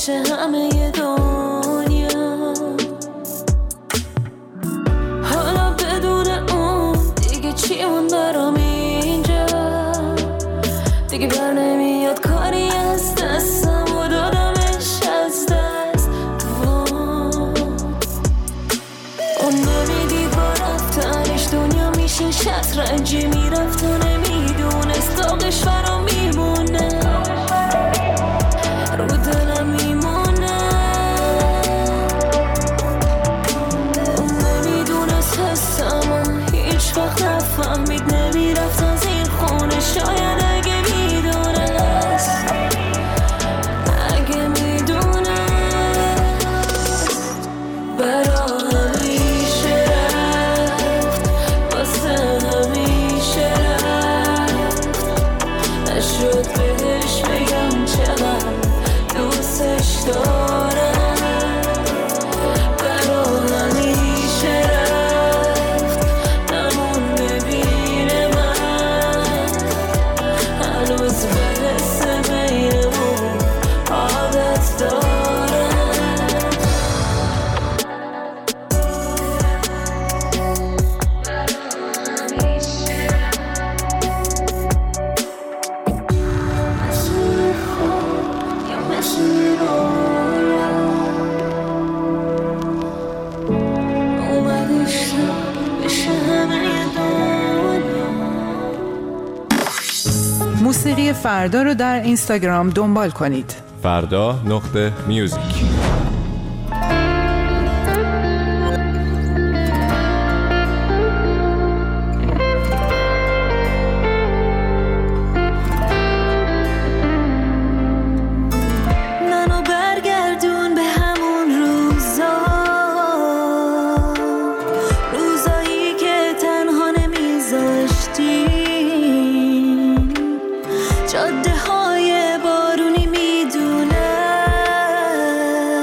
میشه همه دنیا. حالا بدون اون دیگه چی مون برام اینجا، دیگه بر نمیاد کاری از دستم و دادمش از دست. اون نمیدید با رفتنش دنیا میشه شطرنجی، میرفت و نمیدونست داغش برام میمونه، رو دلم میمونه. اون نمیدونست حسم و هیچ وقت نفهمید، نمیرفت از این خونه شاید اگه میدونست، اگه میدونست برا همیشه رفت، واسه همیشه رفت. نشد بهش بگم چقدر دوستش دارم، برا همیشه رفت، نمونده بین من. هنوز بحث بینمون عادت دارم. مثل خود یا مثل رویا اومدش بشه همه دنیا. موسیقی فردا رو در اینستاگرام دنبال کنید. فردا.music. منو برگردون به همون روزایی که تنها نمیذاشتی، جاده های بارونی میدونم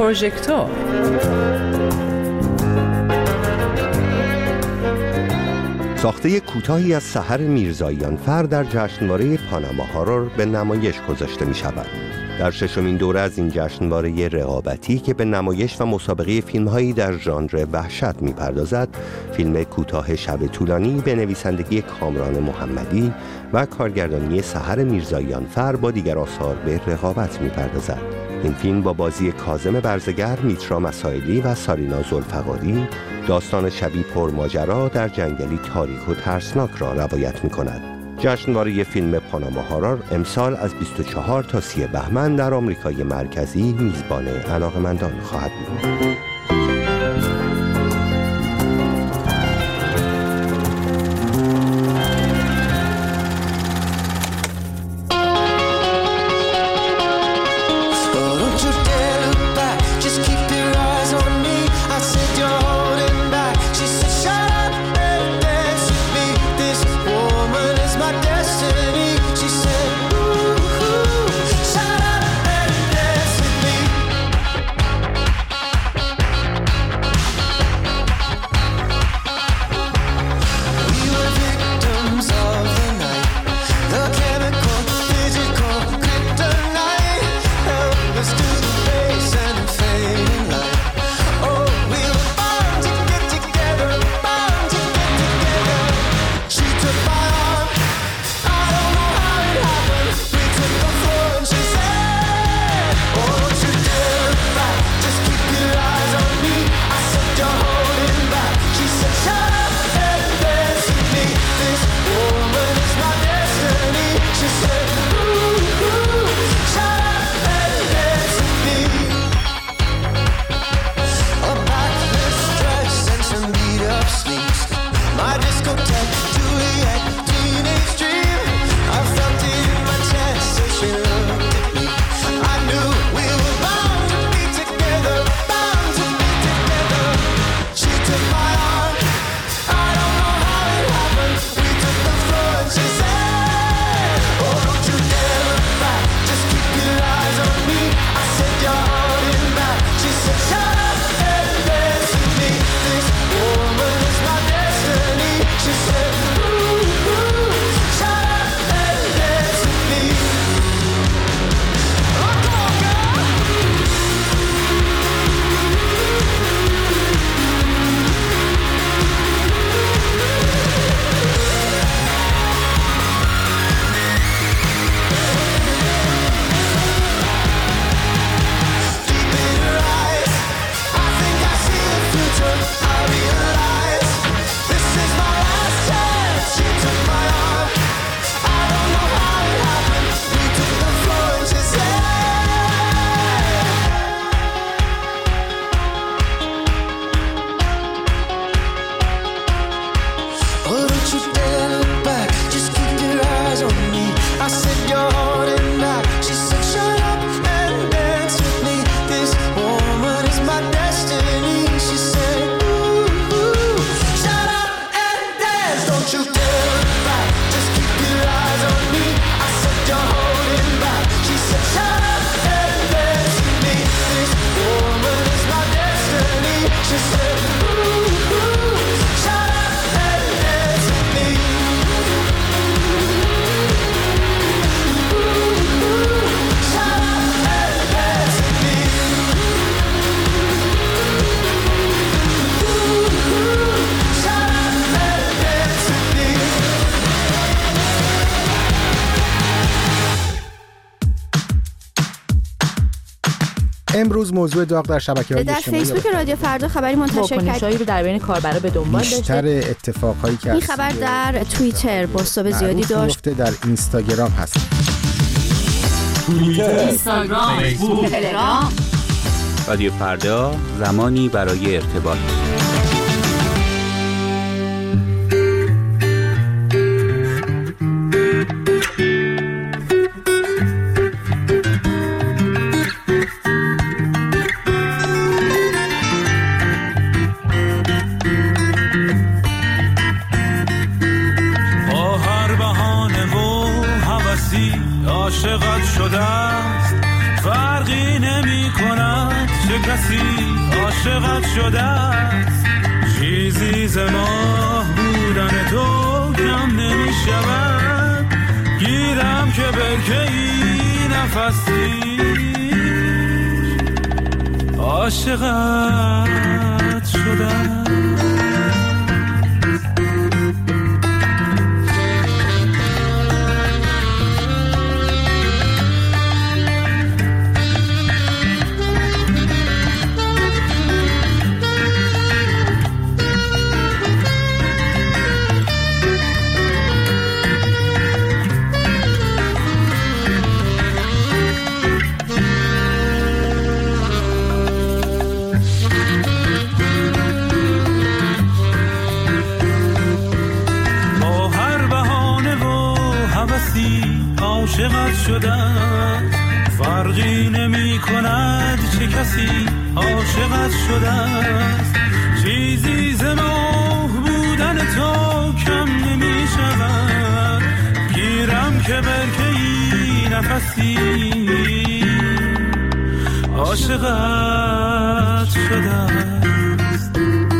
پروژکتور. ساخته کوتاهی از سحر میرزاییان فر در جشنواره پاناما هارور به نمایش گذاشته می شود. در ششمین دوره از این جشنواره رقابتی که به نمایش و مسابقه فیلم‌هایی در ژانر وحشت می‌پردازد، فیلم کوتاه شب طولانی به نویسندگی کامران محمدی و کارگردانی سحر میرزاییان فر با دیگر آثار به رقابت می‌پردازد. این فیلم با بازی کاظم برزگر، میترا مسائلی و سارینا ذوالفقاری داستان شبی پرماجرا در جنگلی تاریک و ترسناک را روایت می‌کند. جشنواره فیلم پاناما هارور امسال از 24 تا 30 بهمن در آمریکای مرکزی میزبان علاقه‌مندان خواهد بود. امروز موضوع داغ در شبکه‌های اجتماعی در فیسبوک رادیو فردا خبری منتشر کرد رو در بین کاربرا به دنبال داشته. بیشتر اتفاقایی که این خبر در توییتر بازتاب زیادی داشت. در اینستاگرام هست. توییتر، اینستاگرام، فیسبوک، تلگرام. رادیو فردا، زمانی برای ارتباط. عاشقت شده است فرقی نمی کند چه کسی عاشقت شده است. چیزی ز ماه بودن تو کم نمی شود. گیرم که برکه‌ای نفسی عاشقت شده است. عاشقت شدم فرقی نمی کند چه کسی عاشقت شده است. چیزی ز ماه بودن تو کم نمی شود. گیرم که برکه‌ای نفسی عاشقت شده است.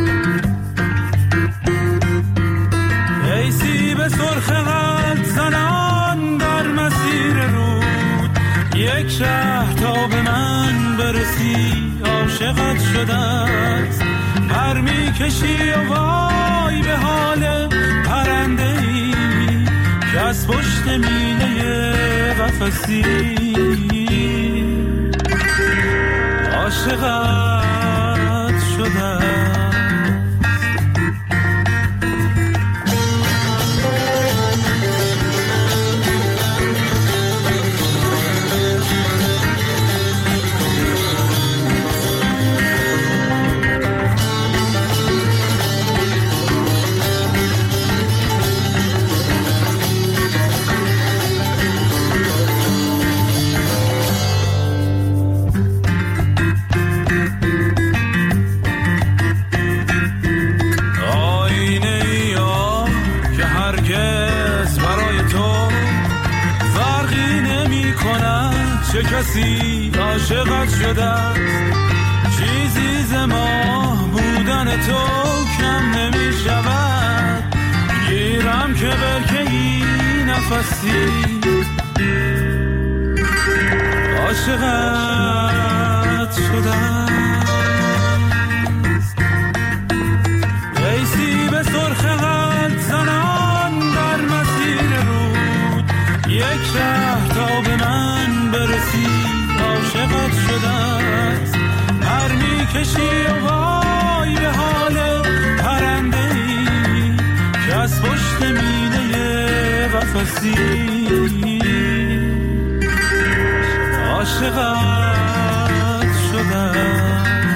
ای سیب سرخ قلب زنان در مسیر رود، یک شهر تا به من برسی عاشقت شده است. پر می کشی و وای به حال پرنده ای که از پشت میله قفسی عاشقت شده است. چه کسی عاشقت شده است. چیزی ز ماه بودن تو کم نمی شود. گیرم که برکه‌ای نفسی عاشقت شده است. ای سیب سرخ قلب زنان در مسیر رود، یک شهر تا به من برسی عاشقت شده است. پر می کشی و وای به حال پرنده ای که از پشت میله قفسی عاشقت شده است.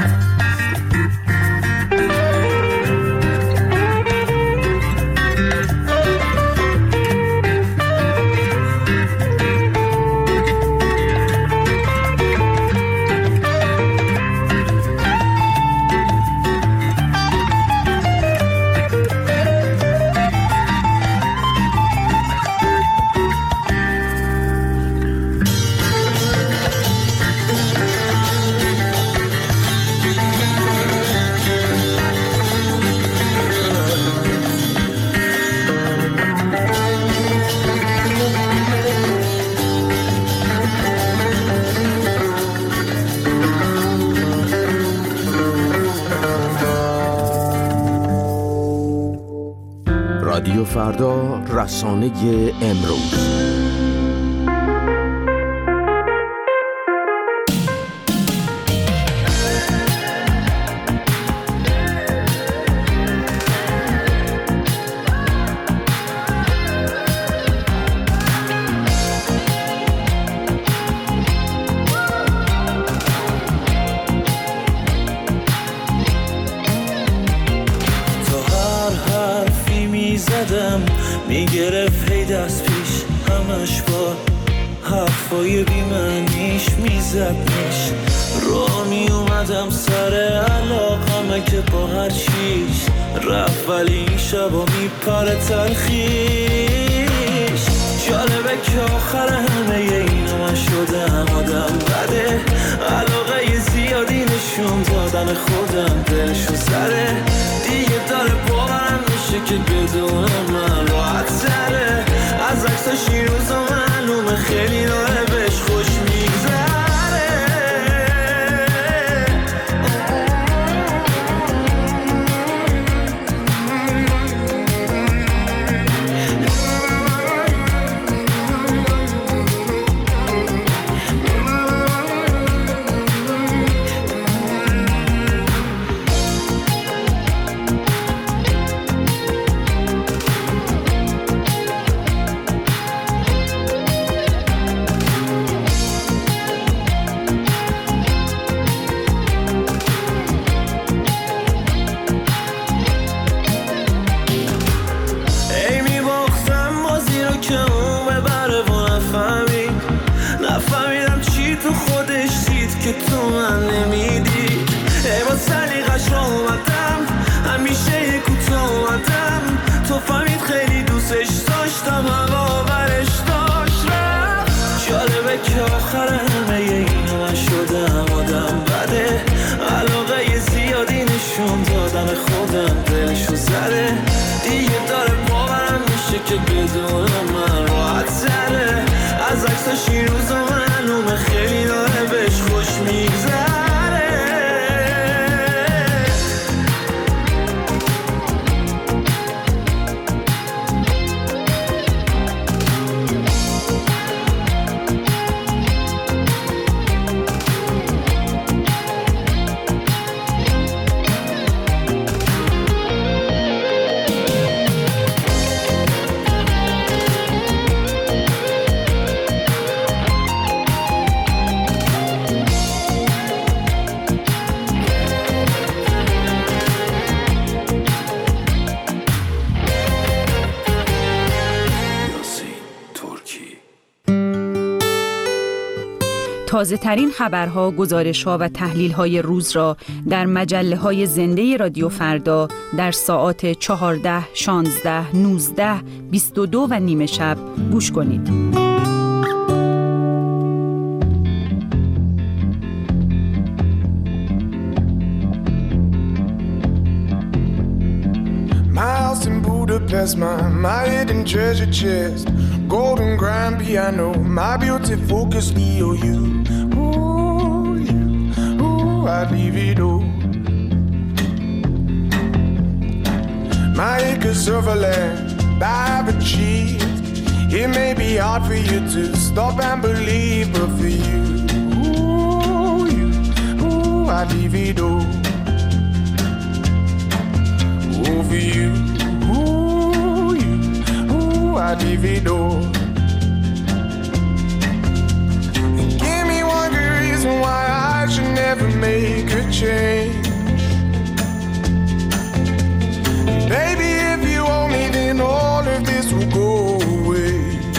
رادیو فردا، رسانه امروز. میگرفت هی دست پیش همش با حرفای بیمعنیش میزدنش. را میومدم سر علاقمه که با هر چیز رفت، ولی این شبا میپره تلخیش. جالبه که آخر همه اینا من شد شدم آدم بده علاقه زیادی نشون دادن خودم دلشو زده دیگه داره باورم میشه که بدون من راحت تره از عکساش این روزا معلومه خیلی داره بهش خوش میگذره که تو من نمیدی ای با سلیقش رو اومدم همیشه کوتاه اومدم تو فهمید خیلی دوستش داشتم اما برش داشت رفت جالبه که آخر همه اینو من شدم آدم بده علاقه زیادی نشون دادن خودم دلشو زده دیگه داره باورم میشه که بدون من راحت تره از عکساش این روزا معلومه خیلی داره بهش خوش میگذره تازه ترین خبرها، گزارش‌ها و تحلیل‌های روز را در مجله‌های زنده رادیو فردا در ساعات 14, 16, 19, 22 و نیم شب گوش کنید. Budapest, my hidden treasure chest, golden grand piano, my beauty focus EOU. Ooh, you, ooh, I'd leave it all. My acres of land I've achieved. It may be hard for you to stop and believe, but for you, ooh, I'd leave it all. Ooh, for you. I'd leave it all. Give me one good reason why I should never make a change. Baby, if you owe me, then all of this will go away.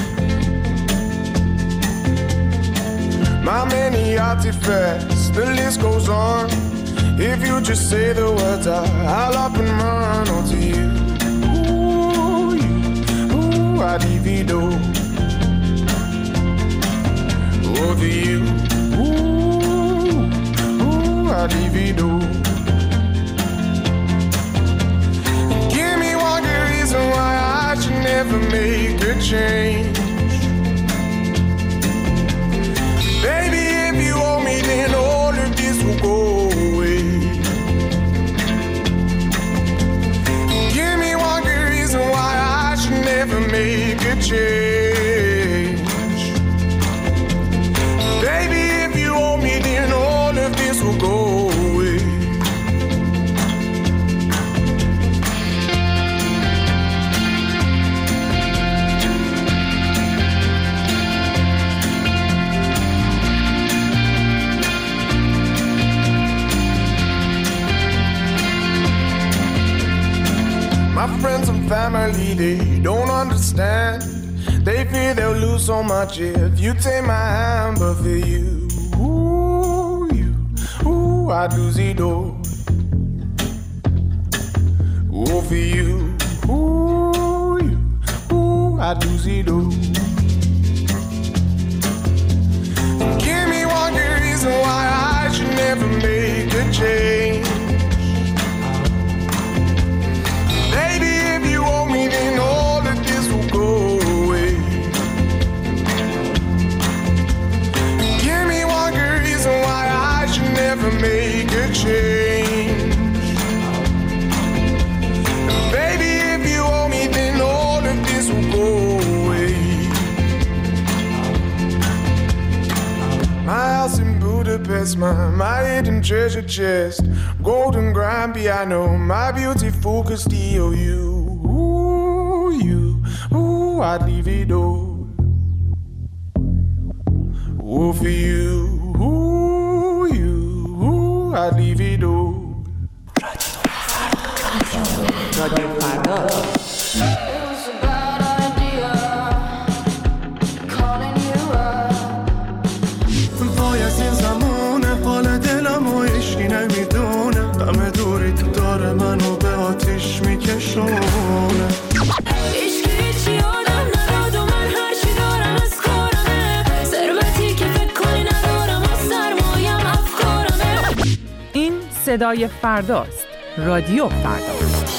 My many artifacts, the list goes on. If you just say the words, I'll up and run onto you. I'd divido over you. Ooh, I'd divido. Give me one good reason why I should never make a change. Baby, if you owe me, then all of this will go away. Give me one good reason why I should never make a change. Baby, if you owe me, then all of this will go away. My friends and family, they don't understand. They fear they'll lose so much if you take my hand. But for you, I'd lose it all. Oh, for you, I'd lose it all. Budapest, my hidden treasure chest, golden grand piano, my beautiful Castillo. Ooh, I'd leave it all. Ooh, for you, ooh, I'd leave it all. رادیو فردا. پای از این زمونه حال دلم و عشقی نمیدونه همه دوری تو داره منو به آتیش میکشونه عشقی چی آدم نداد و من هرچی دارم از کارمه ثروتی که فکر کنی ندارم و سرمایم افکارمه. این صدای فرداست. رادیو فردا.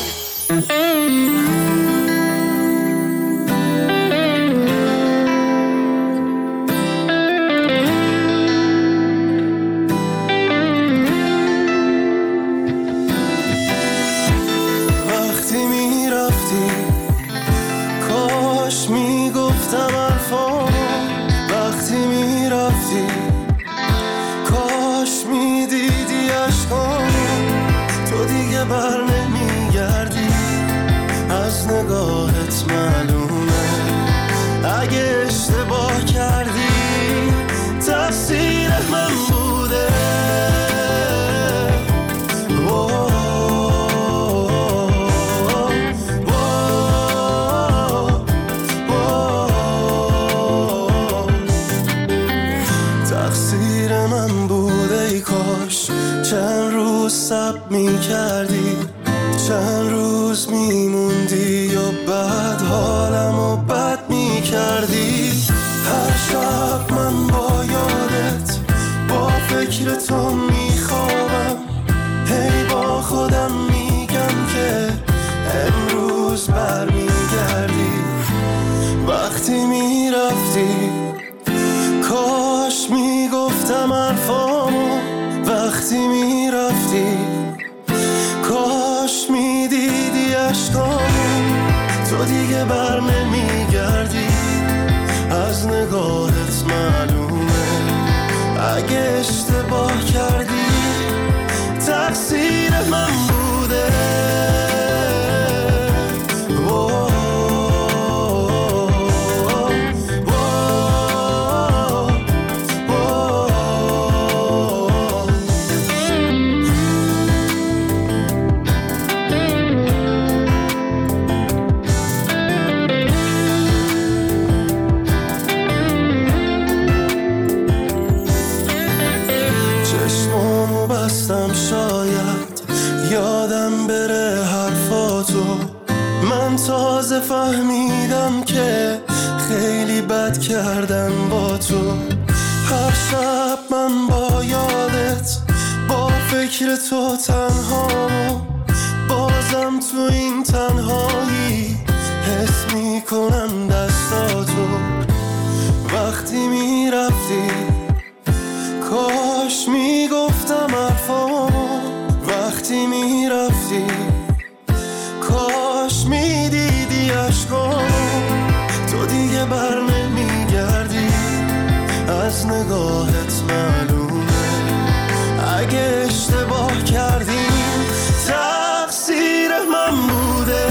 وقتی میرفتی کاش میگفتم حرفامو، وقتی میرفتی کاش میدیدی عشقامو، تو دیگه بر نمیگردی از نگاهت معلومه اگه اشتباه کردی تقصیر من بوده. تقصیر من بوده ای کاش چند روز صبر میکردی، چند روز میموندی و بعد حالمو بد میکردی. هر شب من با یادت با فکر تو میخوابم، هی با خودم میگم که امروز برمیگردی. وقتی میرفتی کاش میگفتم حرفامو، وقتی میرفتی کاش میدیدی عشقامو، تو دیگه بر نمیگردی از نگاهت معلومه اگه اشتباه کردی تقصیر من بوده. شاید یادم بره حرفاتو، من تازه فهمیدم که خیلی بد کردم با تو. هر شب من با یادت با فکر تو تنهامو، بازم تو این تنهایی حس میکنم دستاتو. وقتی میرفتی کاش میگفتم حرفامو، وقتی میرفتی کاش میدیدی عشقامو، تو دیگه بر نمیگردی از نگاهت معلومه اگه اشتباه کردیم تقصیر من بوده.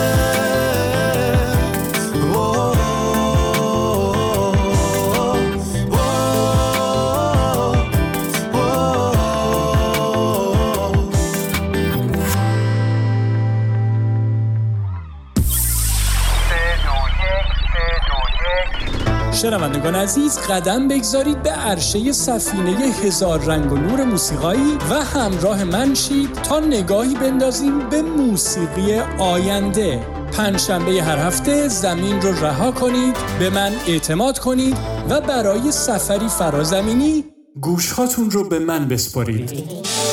شنوندگان عزیز، قدم بگذارید به عرشه سفینه هزار رنگ و نور موسیقایی و همراه من شید تا نگاهی بندازیم به موسیقی آینده. پنجشنبه هر هفته زمین رو رها کنید، به من اعتماد کنید و برای سفری فرازمینی گوشهاتون رو به من بسپارید.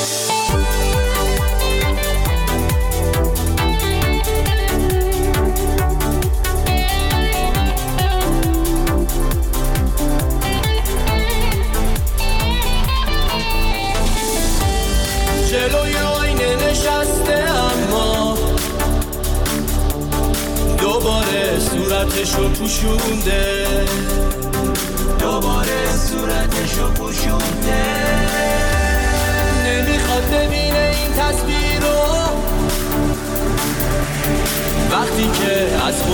جلوی آینه نشسته اما دوباره صورتشو پوشونده، دوباره صورتشو پوشونده.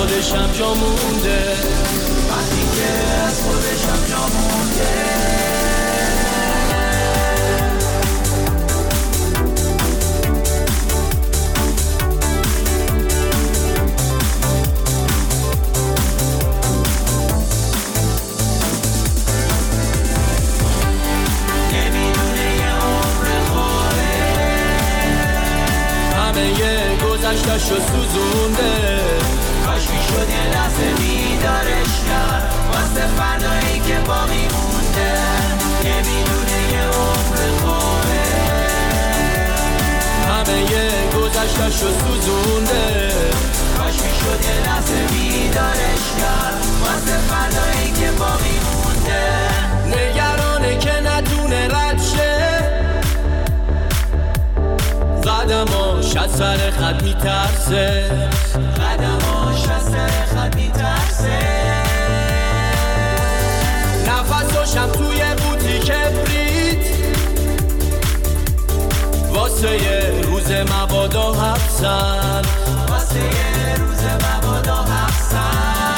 خودشم جا مونده، وقتی که از خودشم جا مونده. گذشتشو سوزونده، کاش میشد یه لحظه بیدارش کرد واسه فردایی که باقی مونده. نمیدونه یه عمر خوبه، همه یه گذشتشو سوزونده، کاش میشد یه لحظه بیدارش کرد واسه فردایی که باقی مونده. نگرانه که نتونه رد شه، قدماش از سر خط میترسه، قدماش از سر خط میترسه. نفساشم توی قوطی کبریت واسه یه روز مبادا حبسن، واسه یه روز مبادا حبسن.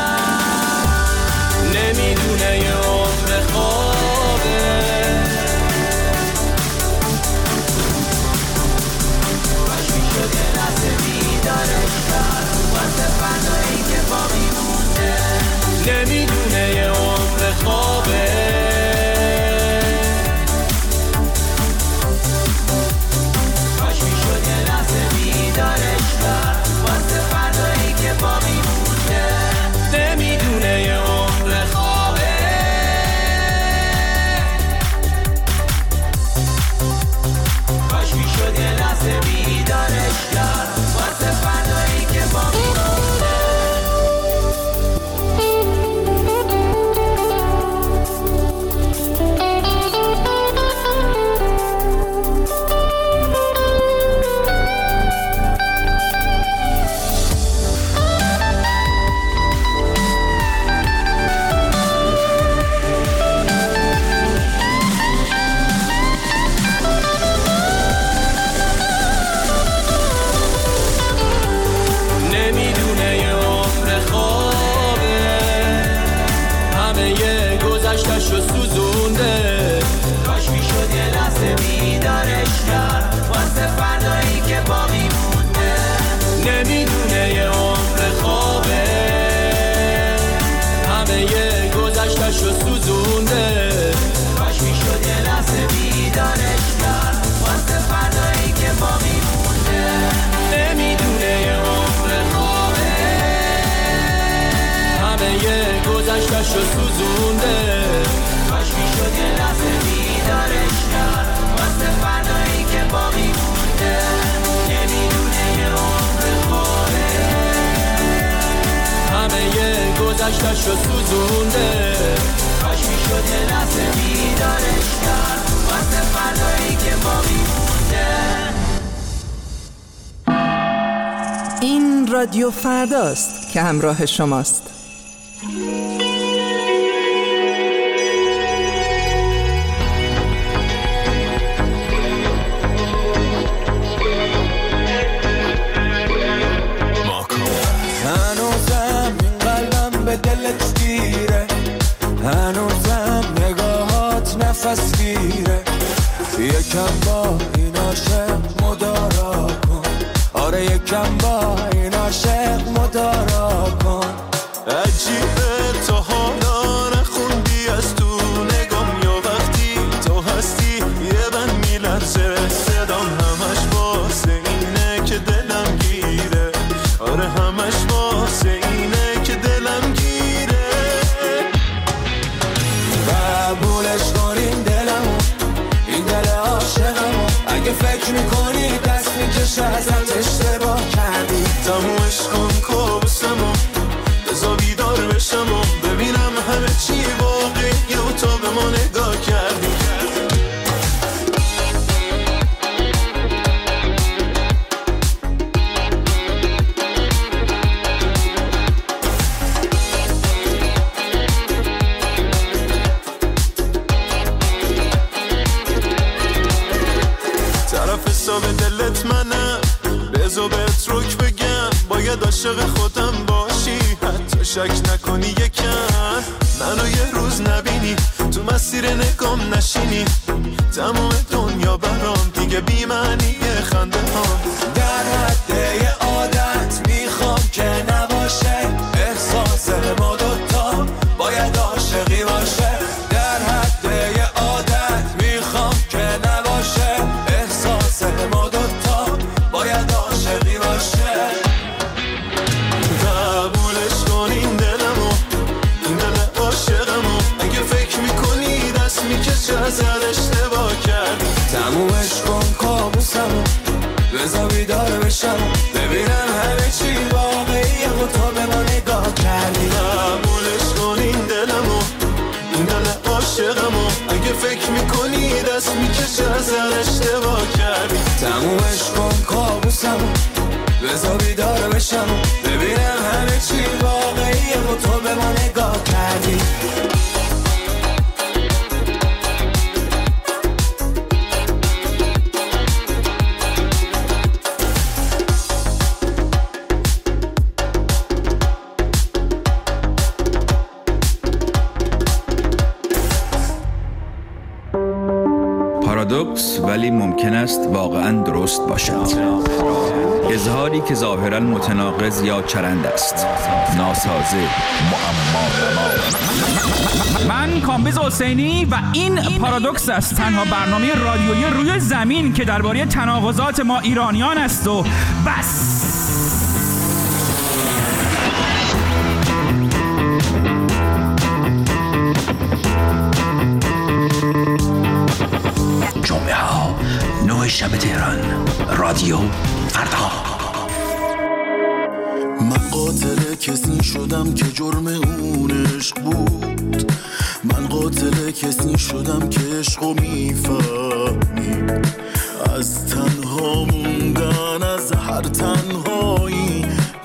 نمیدونه یه عمر خوابه، نمیدونه یه عمر خوابه. کاش میشد یه لحظه بیدارش کرد واسه فردایی که باقی مونده. نمیدونه یه عمر خوابه. کاش میشد یه لحظه بیدارش کرد واسه فردایی که باقی مونده. گذشتشو سوزونده، کاش میشد یه لحظه بیدارش کرد واسه فردایی که باقی مونده. نمیدونه یه عمر خوابه، همه یه گذشتشو سوزونده، کاش میشد یه لحظه بیدارش کرد واسه فردایی که باقی مونده. نمیدونه یه عمر خوابه، همه یه گذشتشو سوزونده، کاش میشد یه لحظه بیدارش کرد واسه فردایی که باقی مونده. نمیدونه یه عمر خوبه، همه یه گذشتشو سوزونده، کاش میشد یه لحظه بیدارش کرد واسه فردایی که باقی مونده. این رادیو فرداست که همراه شماست. هنوزم این قلبم به دلت گیره، هنوزم نگاهات نفس گیره. یکم با این عاشق مدارا کن، آره یکم با این عاشق مدارا کن. عجیبه تو حالا نخوندی از تو نگام، یا وقتی تو هستی یه بند میلرزه صدام، همش واسه اینه که دلم گیره، آره همش واسه اینه که دلم گیره. قبولش کنین دلمو، این دل عاشقمو، اگه فکر میکنی دست میکشه ازت اشتباه کردی. تمومش کن کابوسمو، بذار بیدار بشم و ببینم همه چی واقعیه و تا به ما نگاه کردی. طرف حساب دلت منم، بذار بهت رک بگم، باید عاشق خودم باش شک نکنی یکم منو یه روز نبینی تو مسیر نگام نشینی تمام دنیا برام دیگه بی معنیه خنده هم در حد یه عادت میخوام که نباشه احساس ما دوتا باید عاشقی باشه در حد یه عادت میخوام که نباشه احساس ما دوتا باید عاشقی باشه قبولش کن این دلمو این دل عاشقمو اگه فکر میکنی دست میکشه ازت اشتباه کردی تمومش کن کابوسمو بذار بیدار بشم ببینم همه چی واقعیه و تو به ما نگاه کردی قبولش کن این دلمو این دل عاشقمو اگه فکر میکنی دست میکشه ازت اشتباه کردی تمومش کن کابوسمو بذار بیدار بشم ببینم همه چی واقعیه و تو به ما نگاه کردی پارادوکس ولی ممکن است واقعا درست باشد. اظهاری که ظاهرا متناقض یا چرند است، ناسازه، معما. من کامبیز حسینی و این پارادوکس است، تنها برنامه رادیویی روی زمین که درباره تناقضات ما ایرانیان است و بس. جمعه ها 9 شب تهران، رادیو فردا. من قاتل کسی شدم که جرم اون عشق بود، من قاتل کسی شدم که عشقو میفهمید، از تنها موندن از هر تنهایی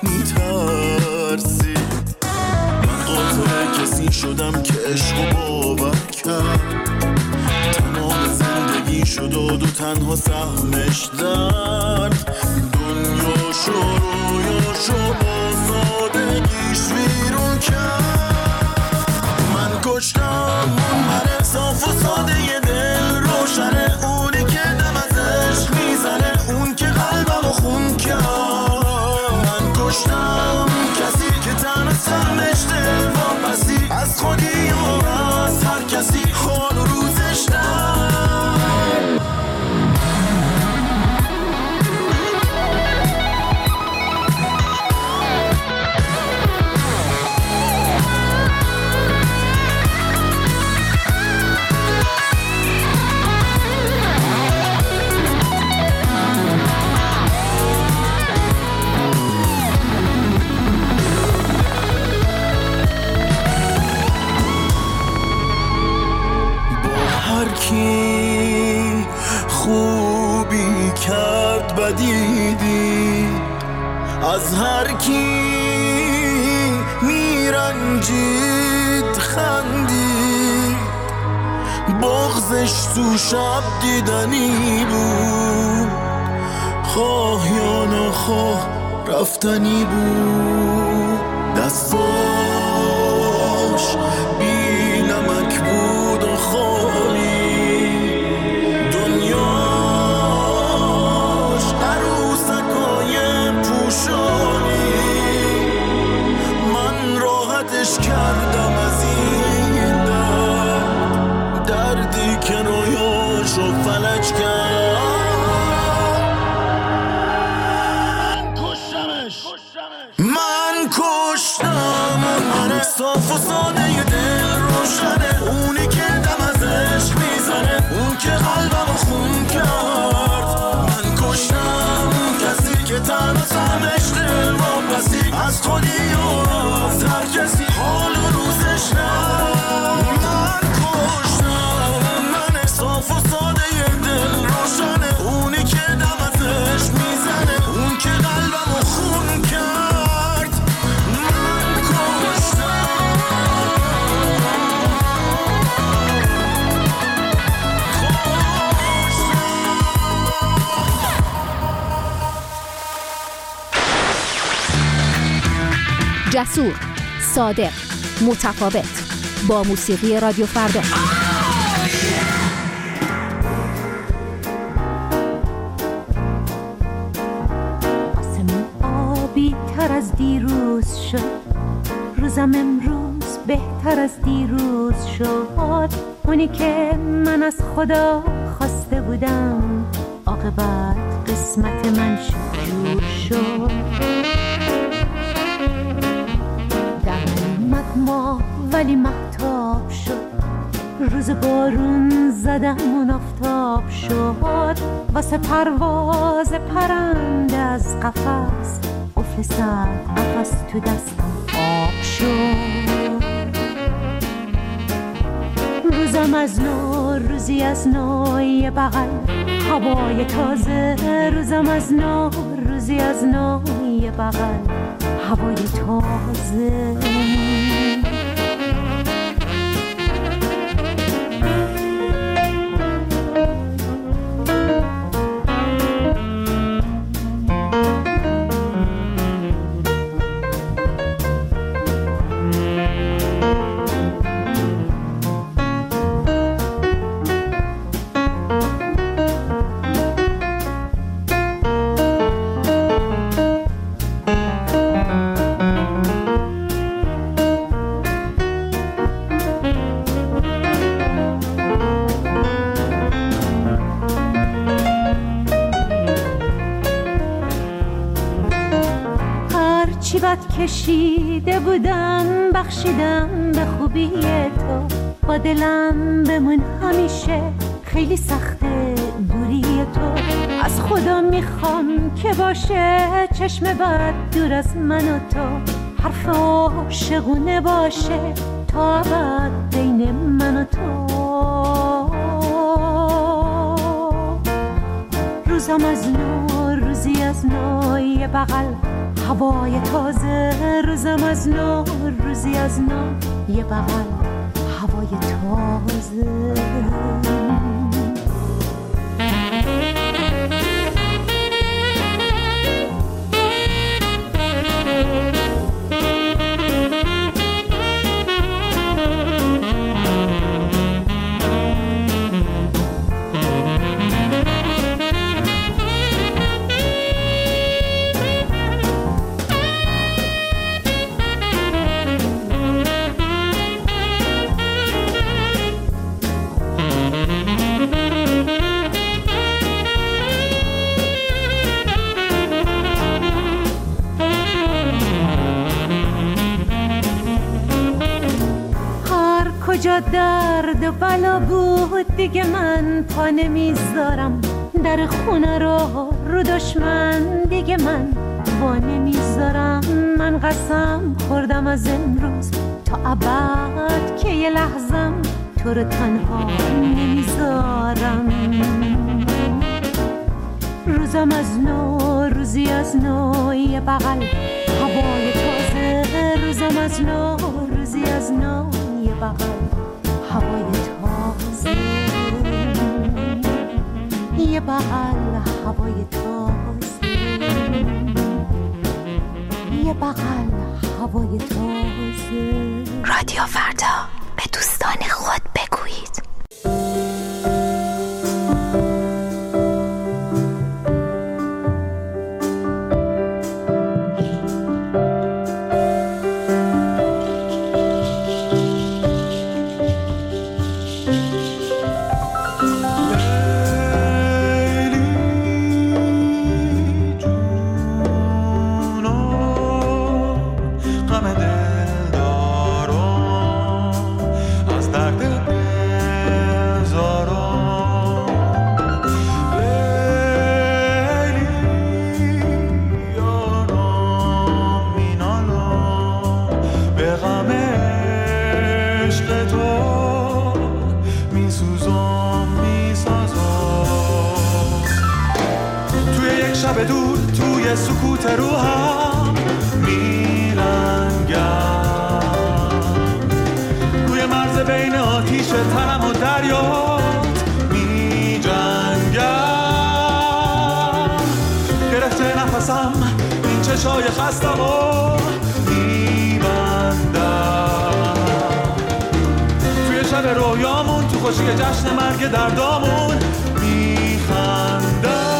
میترسید. من قاتل کسی شدم که عشقو باور کرد، تمام زندگی شد و دو تنها سهمش درد، دنیا شروعشو با سادگیش ویرون کرد. من کشتم من صاف و ساده ی دل روشنه، اونی که دم از عشق میزنه، اون که قلبمو خون کرد. من کشتم کسی که تن سهمش دل واپسی، از خودی و از هر کسی حال و روزش در. کی خوبی کرد بدیدی، از هر کی میرنجید خندید، بغضش تو شب دیدنی بود، خواه یا نخواه رفتنی بود. دستاش بی نمک بود و خالی، کردم از این دردی که رویاشو فلج کرد. من کشتم من صاف و ساده ی دل روشنه، اونی که دم از عشق میزنه، اون که قلبمو خون کرد. من کشتم کسی که تن سهمش دل واپسی، از خودی و از هر کسی حال و روزش نه. من کشتم من صاف و ساده ی دل روشنه، اونی که دم از عشق میزنه، اون که قلبمو خون کرد. من کشتم. جسور، صادق، متفاوت، با موسیقی رادیو فردا. آسمون آبی تر از دیروز شد، روزم امروز بهتر از دیروز شد. اونی که من از خدا خواسته بودم عاقبت قسمت من جور شد. ما ولی مهتاب شد، روز بارون زدم اون آفتاب شد. واسه پرواز پرنده از قفس قفل سر قفس تو دستم آب شد. روزم از نو، روزی از نو، یه بغل هوای تازه. روزم از نو، روزی از نو، یه بغل هوای تازه. کشیده بودم بخشیدم به خوبی تو، با دلم بمون همیشه، خیلی سخته دوری تو. از خدا میخوام که باشه چشم بد دور از من و تو، حرف عاشقونه باشه تا ابد بین من و تو. روزم از نو، روزی از نو، یه بغل هوای تازه. روزم از نو، روزی از نو، یه بغل هوای تازه. کجا درد و بلا بود دیگه من پا نمیذارم، در خونه رو دشمن دیگه من وا نمیذارم. من قسم خوردم از امروز تا ابد که یه لحظم تو رو تنها نمیذارم. روزم از نو، روزی از نو، یه بغل هوای تازه. روزم از نو، روزی از نو، یه بغل هوای تازه. یه بغل هوای تازه، یه بغل هوای تازه. رادیو فردا، به دوستان خود بگویید. سکوت روحم میلنگم، روی مرز بین آتیش تنم و دریات میجنگم. گرفته نفسم این چشای خستم و میبندم، خوشی جشن مرگ دردامون میخندم.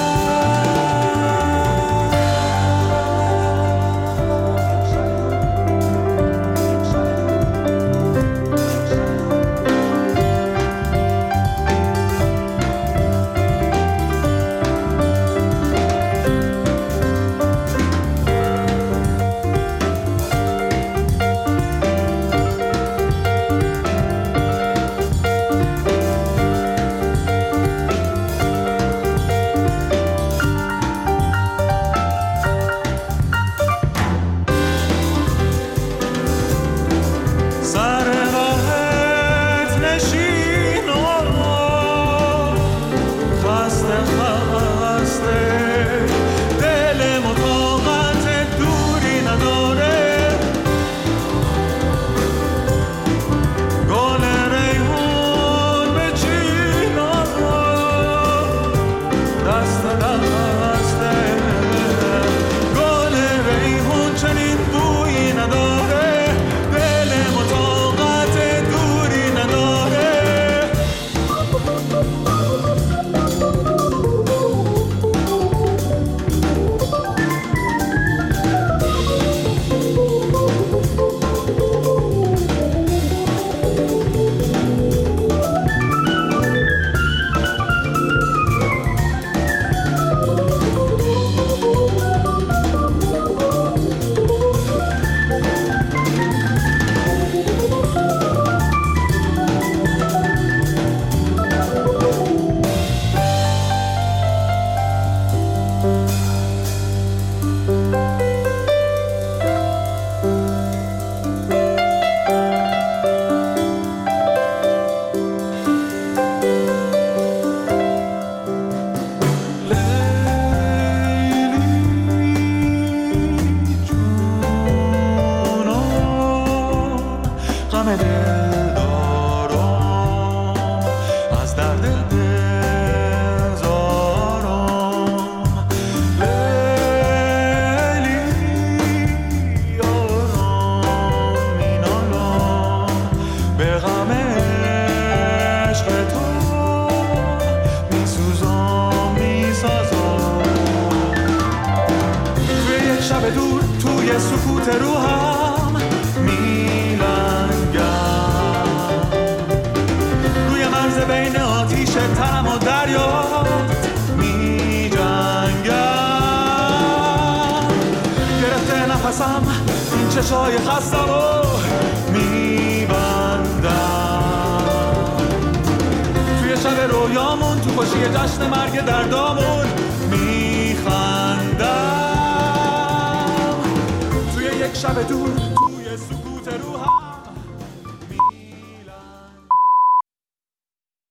سکوت روحم میلنگم، روی مرز بین آتیش تنم و دریات میجنگم. گرفته نفسم این چشای خستم و میبندم، توی شب رویامون تو خوشی جشن مرگ دردامون میخندم. یک شب دور توی سکوت روحم